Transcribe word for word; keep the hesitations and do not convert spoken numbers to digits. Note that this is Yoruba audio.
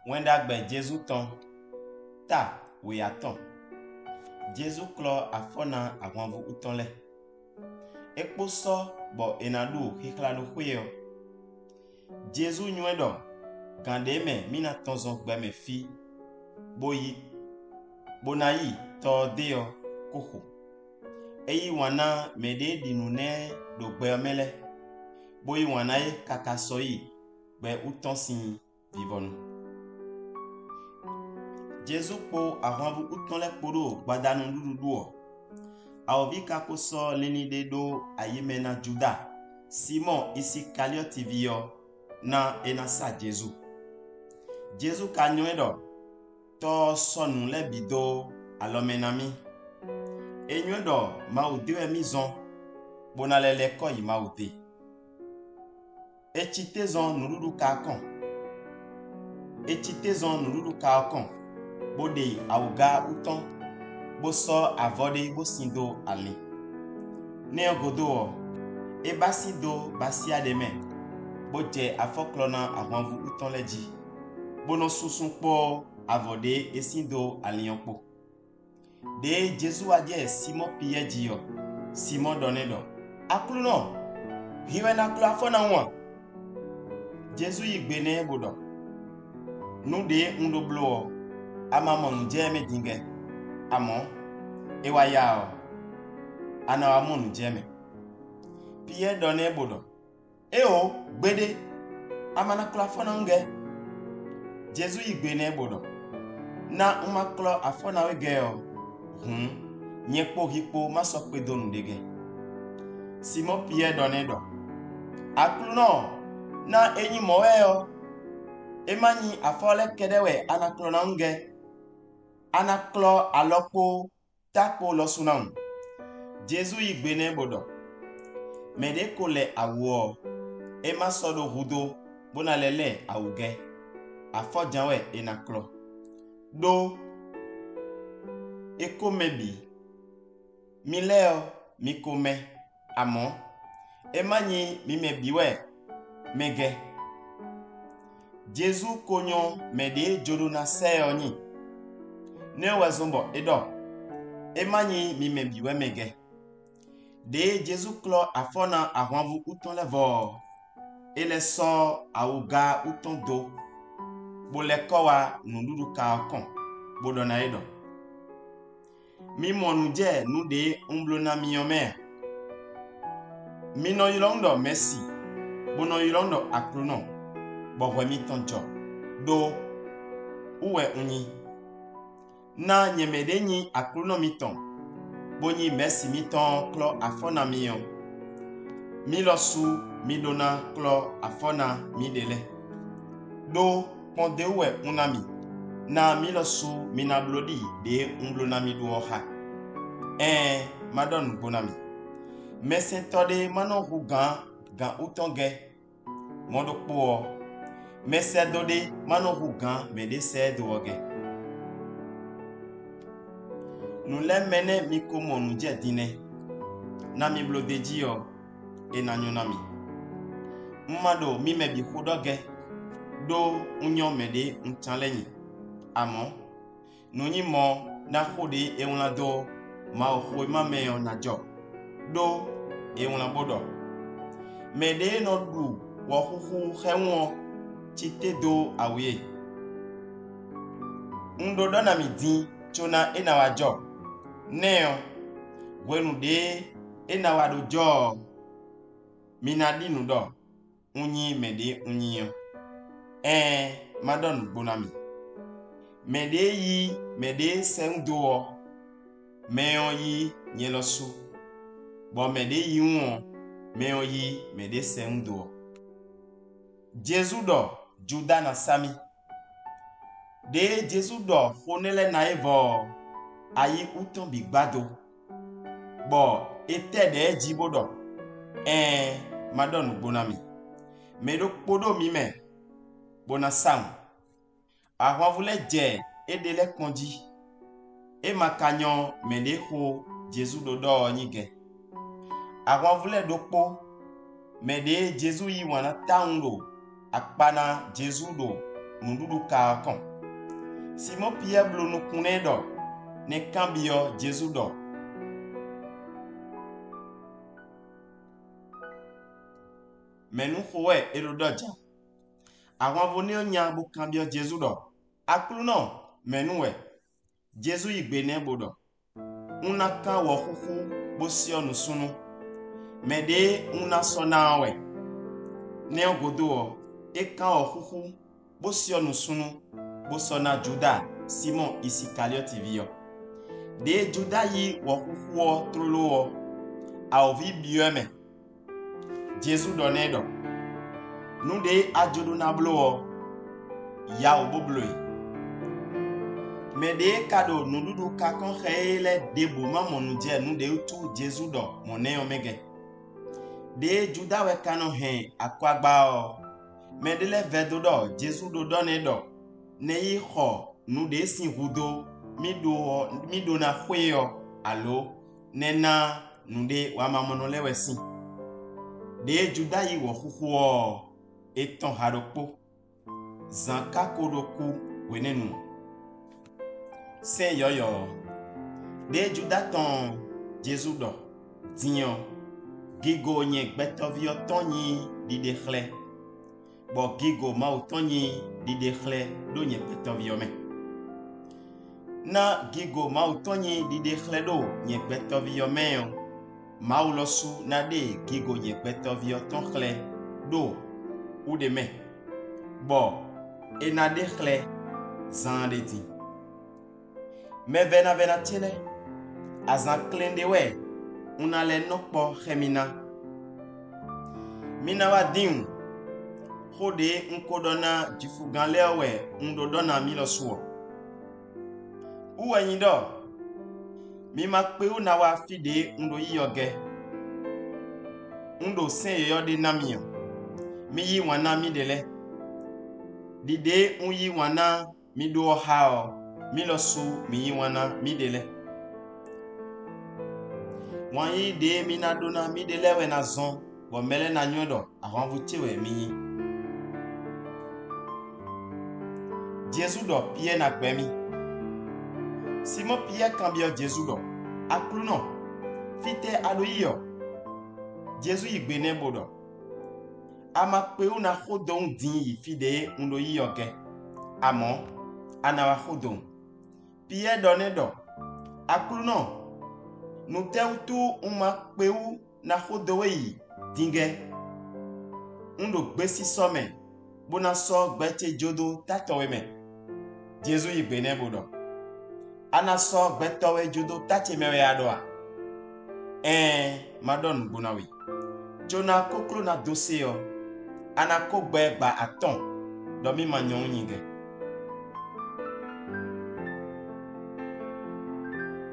Wenda gbe Jésus ton ta we aton. Jésus klo afona agwanvu utonle. Ekpo so bo enadu hiklalo huyo. Jésus nywedo kande me mina tonzon gbe me fi boyi bonayi to deo koko. Eyi wana mede dinune do gbe mele. Boyi wana e kakasoyi gbe utonsin vivonu. Jésus po agwanvu utonle kporo gbadanu dududuo. Aovi kakoso leni dedo ayimena Juda. Simon Isikarioti vio na enasa Jésus. Jésus kanyoedo to sonu le bido alomenami. Enyoedo maudewe mizon bonalele ko yi maude. Echitezon nurudu kakon. Echitezon nurudu kakon. Bode auga uton. Boso avode bosindo ali. Neogodo e basido basia deme. Boje afoklona agwanvu uton leji. Bono susun po avode esindo alionpo. De Jésus adie Simon piye jiyo. Simon donedo. Akluno. Hiwe na klo afona wan. Jésus yigbene bodo. Nou de undo blo. Ama monu jeme dinge. Amon. Ewa yao. Ana wa monu jeme. Piye done bodo. Eo gbede. Ama na klo afona nge. Jésus yigbene bodo. Na uma klo afona wegeo. Hmm. Nyekpo hikpo masokpe donu dege. Simon piye done do. Akluno. Na enyi moweyo. Emanyi afole kedewe anaklo na nge. Anaklo alokpo takpo losunam. Jésus yigbene bodo. Mede kole awo. Ema sodo hudo bonalele awuge. Afo janwe enaklo. Do eko mebi. Mileo mikome amon. Emanyi mimebiwe mege. Jésus konyon mede jodo na seyo nyi. Ne wazombo edo. Emanyi mimebiwe mege. De Jésus klo afona ahwanvu uton levo. Ele so auga uton do. Bole kowa nundudu ka akon. Bodona edo. Mi monu je nu de umblo na miyome. Mino yilondo Messi. Bono yilondo akluno. Bohwe mi toncho. Do. Uwe unyi. Na nyemede nyi akluno mi ton. Bonyi Messi mi ton klo afona miyon. Mi losu mi dona klo afona mi dele. Do ponde uwe unami. Na mi losu mi na blodi de umblo na mi duoha. Eh, madon bonami. Mesen tode manon hu gan, gan utonge. Mondo po. Mesen dode manon hu gan mede se duoge. Nou le mene mi komo nou je dine. Na mi blodeji yo. E na nyonami. Mmado mi mebi hudoge. Do unyon mede unchanlenyi. Amon. Nou nyi mo na hude e unla do. Ma ohoy ma meyo na jo. Do e unla bodo. Mede no du. Wahuhu henwo. Chite do awe. Undo dona mi din. Chona ena wajo. Neo. Wenu de. Ena wado jo. Minadi nudo. Unyi mede unyi yo. Eh. Madon bonami. Mede yi. Mede sen do. Meyon yi. Nyelosu. Bo mede yi uon. Meyon yi. Mede sen do. Jésus do. Juda na sami. De Jésus do. Honele na evo. Ayi uton bigbado. Bo. Ete de jibodo. Eh. Madon bonami. Medo podo mime. Bona sam. Ahwavule je. Edele konji. E makanyon mede ho. Jésus do do nyige. Ahwavule dokpo. Mede Jésus yi wana taundo. Akpana Jésus do. nududu ka kon. Simon Pierre blo nu kune do ne kambio Jésus do. Menu khowe elodoja. Avant voni onya bu kambio Jésus do. Aklu no menu we. Jésus igbene bodo. Una kan wo khuku bo sio nu sunu. Mede una sona we. Ne ogodo e kan wo khuku bo sio nu sunu. Bo sona Juda Simon Iscariot vio. De Juda yi wo khuku wo trolo wo. A ovi biome. Jésus donné do. Nous de ajodu na blo ya obobloi. Mais de cadeau nous dudu ka kon khele de boma monu je nous de tu Jésus do moné omege. De Juda we kanu hen akwagba o. Mais de le vedo do Jésus do donné do. Ne yi kho nous de sin hudo mi do mi do na khweyo alo nena nous de wa mamono le wesin. De Juda yi wo khuku eton harokpo zanka kodoku wenenu se yoyo de Juda ton Jésus do dion gigo nye gbetovio tonyi di dekhle bo gigo ma otonyi di dekhle do nye gbetovio me na gigo ma otonyi di dekhle do nye gbetovio me maulosu na de gigo nye gbetovio ton khle do ou de me. Bon, et na de khle zan de di. Me vena vena tiene. Azan klende we. Una le nokpo khemina. Mina wa din. Khode unkodona jifugan lewe undodona milosuo. Uwa nyido. Mi makpe una wa fide undo yiyoge. Undo sen yode namiyo. Mi yi wana mi dele. Dide un yi wana mi do hao. Mi lo su mi yi wana mi dele. Wan yi de mi na dona mi dele we na zon. Bo mele na nyodo avant vuti we mi yi. Jésus do pie na kwemi. Simon Pierre kambio Jésus do. Aklu no. Fite aloyo. Jésus igbene bodo. Ama pe una khodon din yi fide undo yi yoke. Amo anawa khodon. Pierre donné do. Aklu no. Nou te utu uma pe u na khodowe yi dinge. Undo gbesi some. Bona so gbete jodo tatowe me. Jésus yi bene bodo. Ana so gbetowe jodo tache mewe adoa. Eh madon bunawi. Jona koklo na doseo. Ana ko gbe gba aton do mi manyon yinge.